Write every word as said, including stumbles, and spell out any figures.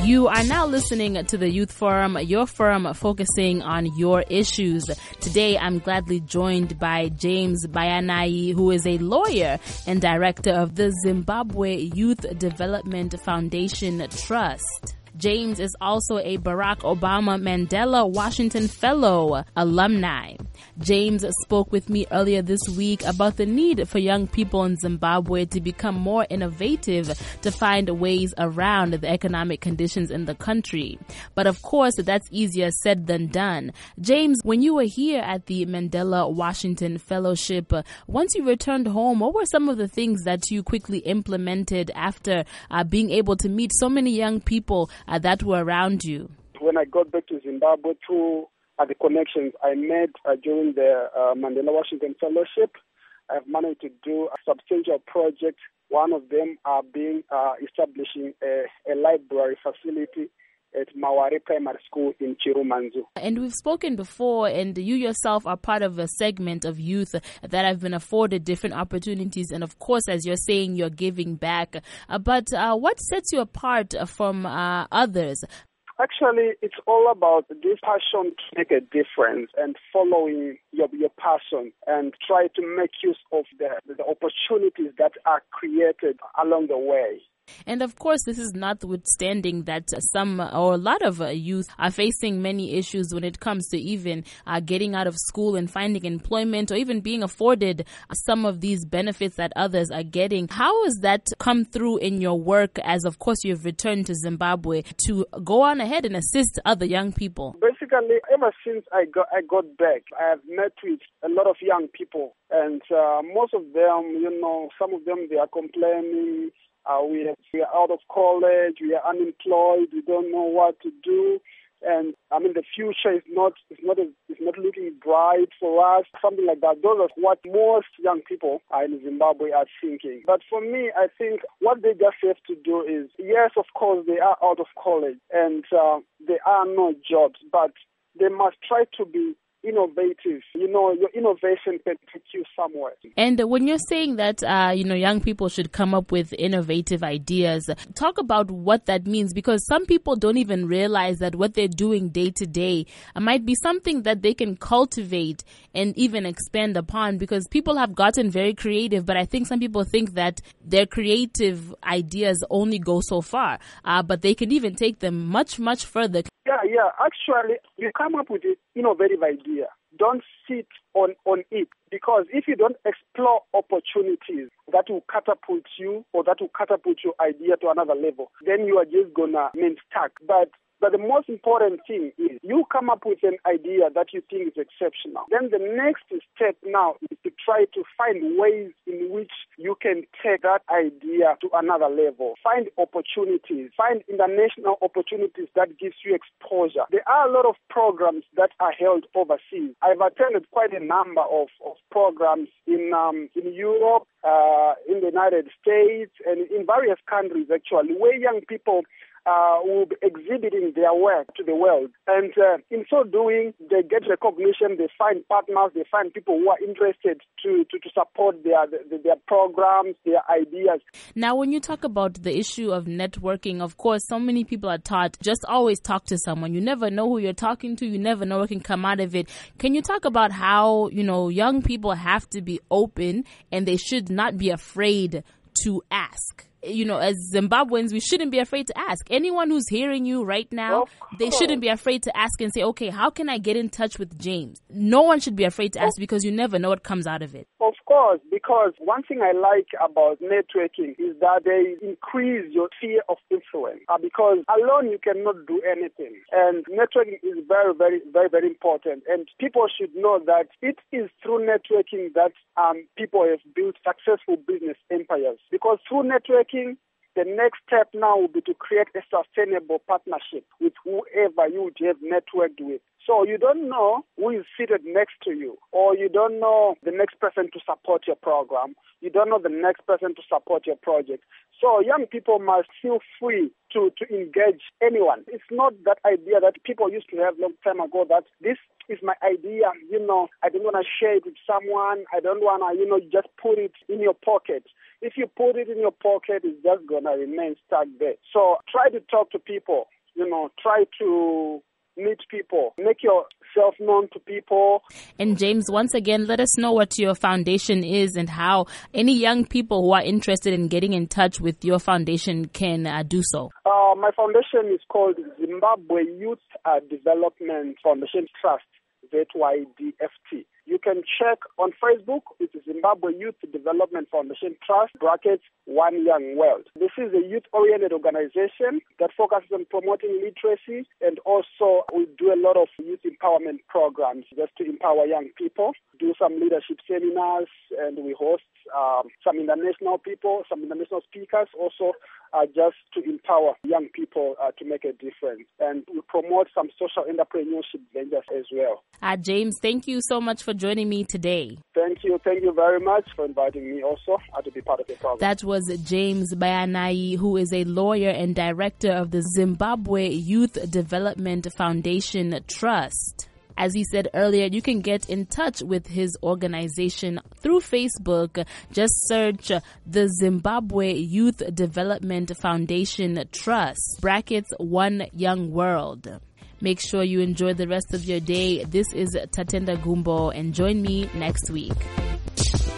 You are now listening to the Youth Forum, your forum focusing on your issues. Today, I'm gladly joined by James Bayanai, who is a lawyer and director of the Zimbabwe Youth Development Foundation Trust. James is also a Barack Obama Mandela Washington Fellow alumni. James spoke with me earlier this week about the need for young people in Zimbabwe to become more innovative to find ways around the economic conditions in the country. But of course, that's easier said than done. James, when you were here at the Mandela Washington Fellowship, once you returned home, what were some of the things that you quickly implemented after uh, being able to meet so many young people Uh, that were around you? When I got back to Zimbabwe, through uh, the connections I made uh, during the uh, Mandela Washington Fellowship, I've managed to do a substantial project. One of them are being uh, establishing a, a library facility at Maware Primary School in Chirumanzu. And we've spoken before, and you yourself are part of a segment of youth that have been afforded different opportunities. And of course, as you're saying, you're giving back. Uh, but uh, what sets you apart from uh, others? Actually, it's all about this passion to make a difference and following your, your passion and try to make use of the, the opportunities that are created along the way. And of course, this is notwithstanding that some or a lot of uh, youth are facing many issues when it comes to even uh, getting out of school and finding employment or even being afforded some of these benefits that others are getting. How has that come through in your work as, of course, you've returned to Zimbabwe to go on ahead and assist other young people? Basically, ever since I got, I got back, I have met with a lot of young people. And uh, most of them, you know, some of them, they are complaining. Uh, we, have, we are out of college, we are unemployed, we don't know what to do, and I mean the future is not is not a, is not looking bright for us, something like that. Those are what most young people in Zimbabwe are thinking. But for me, I think what they just have to do is, yes, of course, they are out of college and uh, there are no jobs, but they must try to be innovative. You know, your innovation can take you somewhere. And when you're saying that, uh, you know, young people should come up with innovative ideas, talk about what that means, because some people don't even realize that what they're doing day to day might be something that they can cultivate and even expand upon, because people have gotten very creative, but I think some people think that their creative ideas only go so far, uh, but they can even take them much, much further. Yeah, yeah. Actually, you come up with an innovative idea. Don't sit on, on it, because if you don't explore opportunities that will catapult you or that will catapult your idea to another level, then you are just going to remain stuck. But But the most important thing is you come up with an idea that you think is exceptional. Then the next step now is to try to find ways in which you can take that idea to another level. Find opportunities. Find international opportunities that gives you exposure. There are a lot of programs that are held overseas. I've attended quite a number of, of programs in um, in Europe, uh, in the United States, and in various countries actually, where young people Uh, will be exhibiting their work to the world. And uh, in so doing, they get recognition, they find partners, they find people who are interested to, to, to support their, their, their programs, their ideas. Now, when you talk about the issue of networking, of course, so many people are taught just always talk to someone. You never know who you're talking to. You never know what can come out of it. Can you talk about how, you know, young people have to be open and they should not be afraid to ask? You know, as Zimbabweans, we shouldn't be afraid to ask. Anyone who's hearing you right now, they shouldn't be afraid to ask and say, okay, how can I get in touch with James? No one should be afraid to ask, because you never know what comes out of it. Of course, because one thing I like about networking is that they increase your sphere of influence, uh, because alone you cannot do anything. And networking is very, very, very, very important. And people should know that it is through networking that um, people have built successful business empires. Because through networking, the next step now will be to create a sustainable partnership with whoever you would have networked with. So you don't know who is seated next to you, or you don't know the next person to support your program. You don't know the next person to support your project. So young people must feel free to, to engage anyone. It's not that idea that people used to have long time ago that this is my idea, you know, I don't want to share it with someone. I don't want to, you know, just put it in your pocket. If you put it in your pocket, it's just going to remain stuck there. So try to talk to people, you know, try to meet people, make yourself known to people. And James, once again, let us know what your foundation is and how any young people who are interested in getting in touch with your foundation can uh, do so. Uh, my foundation is called Zimbabwe Youth uh, Development Foundation Trust, Z Y D F T. You can check on Facebook. It's Zimbabwe Youth Development Foundation Trust, brackets, One Young World. This is a youth-oriented organization that focuses on promoting literacy, and also we do a lot of youth empowerment programs just to empower young people, do some leadership seminars, and we host um, some international people, some international speakers also, uh, just to empower young people uh, to make a difference. And we promote some social entrepreneurship ventures as well. Uh, James, thank you so much for joining me today. Thank you. Thank you very much for inviting me also uh, to be part of the program. That was James Bayanai, who is a lawyer and director of the Zimbabwe Youth Development Foundation Trust. As he said earlier, you can get in touch with his organization through Facebook. Just search the Zimbabwe Youth Development Foundation Trust, brackets, One Young World. Make sure you enjoy the rest of your day. This is Tatenda Gumbo, and join me next week.